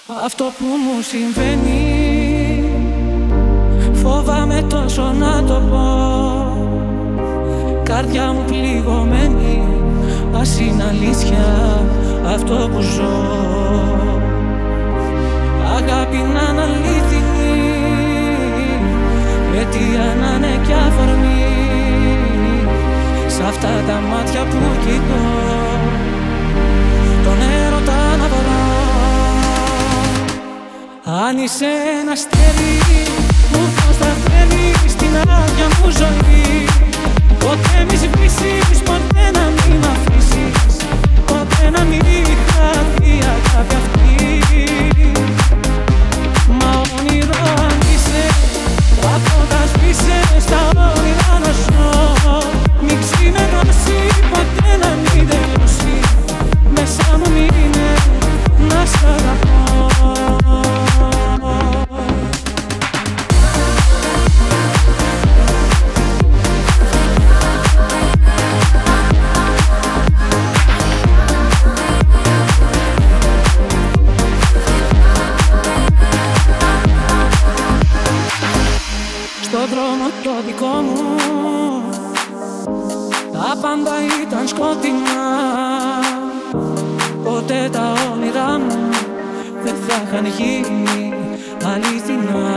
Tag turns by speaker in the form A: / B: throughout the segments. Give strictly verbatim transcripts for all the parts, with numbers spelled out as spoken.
A: Αυτό που μου συμβαίνει φοβάμαι τόσο να το πω. Καρδιά μου πληγωμένη, ας είναι αλήθεια αυτό που ζω. Αγάπη να είναι αλήθινη, αιτία να είναι κι αφορμή. Σ' αυτά τα μάτια που κοιτώ, τον έρωτα να βρω. Αν είσαι ένα αστέρι που φως θα φέρει στην άδεια μου ζωή, ποτέ μη σβήσεις, ποτέ να μην μ' αφήσεις, ποτέ να μην χαθεί η αγάπη αυτή. Μα όνειρο αν είσαι, από τα σβήσεις στα όνειρα να ζω. Μη ξημερώσει, ποτέ να μην τελειώσει, μέσα μου μείνε να σ' αγαπώ. Στον δρόμο το δικό μου τα πάντα ήταν σκοτεινά. Ποτέ τα όνειρά μου δεν θα είχαν γίνει αληθινά.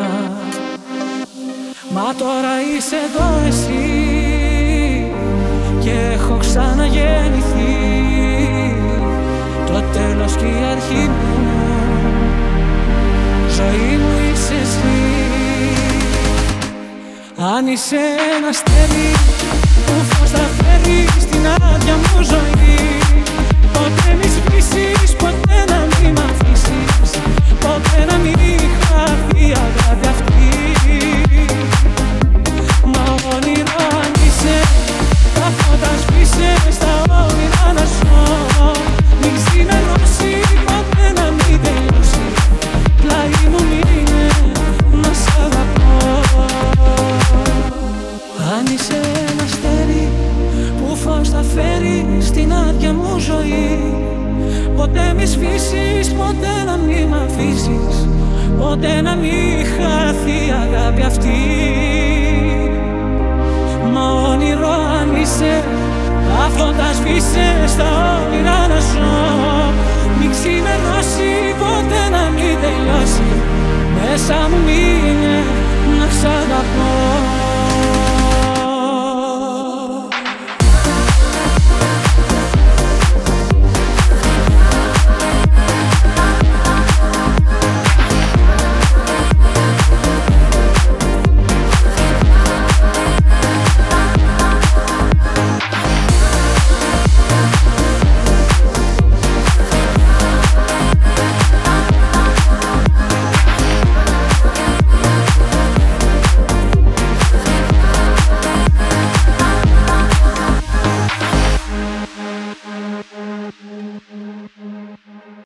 A: Μα τώρα είσαι εδώ εσύ και έχω ξαναγεννηθεί. Το τέλος και η αρχή μου, ζωή μου είσαι εσύ. Αν είσαι ένα αστέρι που φως θα φέρει στην άδεια μου ζωή, ποτέ μη σβήσεις, ποτέ να μην μ' αφήσεις, ποτέ να μην χαθεί η αγάπη αυτή. Μα όνειρο αν είσαι, τα φώτα σβήσε στα όνειρα να ζω. Μην ξημερώσει, ποτέ να μην τελειώσει, πλάι μου μείνε να σ' αγαπώ. Αν είσαι ένα αστέρι που φως θα φέρει στην άδεια μου ζωή, ποτέ μη σβήσεις, ποτέ να μην μ' αφήσεις, ποτέ να μην χαθεί η αγάπη αυτή. Μα όνειρο αν είσαι, τα φώτα σβήσε στα όνειρα να ζω. Μην ξημερώσει, ποτέ να μην τελειώσει, μέσα μου μείνε να σ' αγαπώ.